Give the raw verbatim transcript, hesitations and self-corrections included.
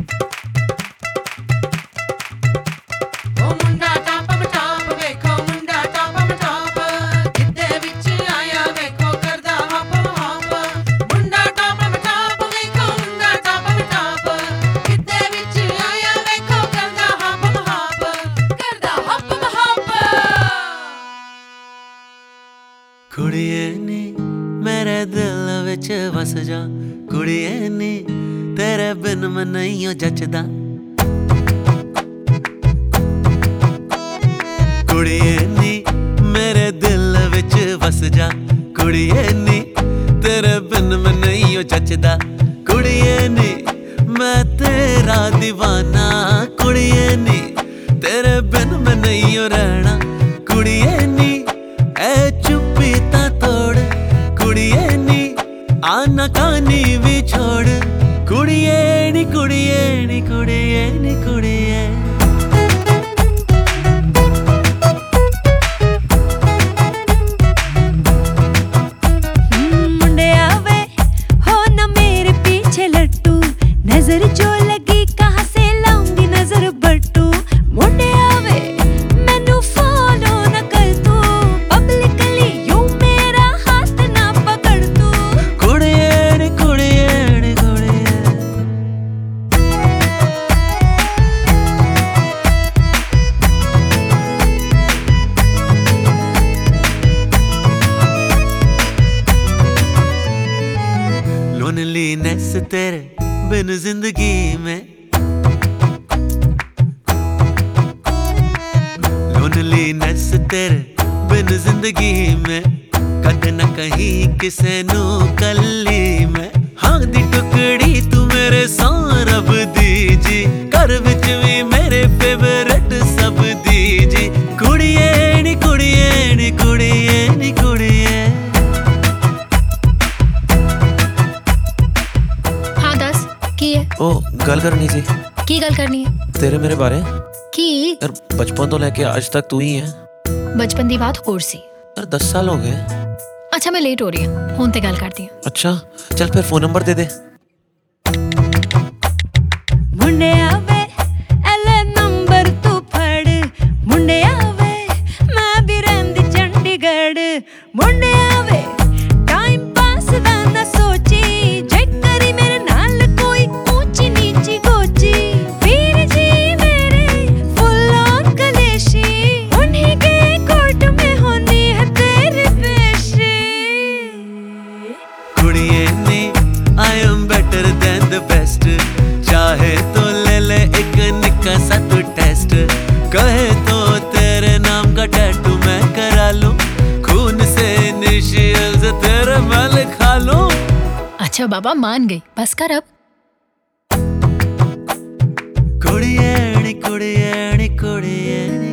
कुड़िए नी मेरे दिल विच वस जा, कुड़िए नी तेरे बिन मैं नहीं जचदा। कुड़िए नी मेरे दिल विच वस जा, कुड़िए नी तेरे बिन मैं नहीं जचदा। कुड़िए नी मैं तेरा दीवाना, कुड़िए नी तेरे बिन मैं नहीं रहना। कुड़िए नी ए चुप्पी ता तोड़, कुड़िए नी आना कानी भी छोड़। कुड़िए नी कुड़िए नी कुड़िए नी कुड़िए मुंडे आवे हो ना मेरे पीछे लट्टू, नजर जो लगी कहाँ से लाऊंगी नजर बट्टू। मुंडे आवे मैनू फॉलो न कर तू, पब्लिकली यूं मेरा हाथ ना पकड़ तू। कुड़िए नी कुड़िए नी कुड़िए लोनलीनेस तेरे बिन जिंदगी में, लोनलीनेस तेरे बिन जिंदगी में कद न कहीं किसे नू कल्ली में। हाँ दी टुकड़ी तू मेरे सौरभ दीजी, घर विच भी मेरे फेवरेट सब दीजी। कुड़िए नी कुड़िए नी कुड़िए नी कुड़िए हाँ दस की है? ओ गल करनी सी। की गल करनी है? तेरे मेरे बारे की यार, बचपन तो लेके आज तक तू ही है। बचपन दी बात होर सी। यार दस साल हो गए। अच्छा मैं लेट हो रही हूँ, हुण ते गल करती हूँ। अच्छा चल फिर फोन नंबर दे दे। मुंडे आवे एले नंबर तू फड़, मुंडे आवे मैं भी रहंदी चंडीगढ़। मुंडे आवे टाइम पास दा ना सोची, जे करी मेरे नाल कोई ऊंची नीची गोची। वीर जी मेरे फुल ऑन कलेशी, उन्हीं के कोर्ट में होनी है तेरी पेशी। कुड़िए नी I am better than the best, चाहे तो ले ले एक निक्का सा तू टेस्ट। कहे तो तेरे नाम का टैटू मैं करा लूं, खून से इनिशियल्स तेरे मैं लिखा लूं। अच्छा बाबा मान गई, बस कर अब। कुड़िए नी कुड़िए नी कुड़िए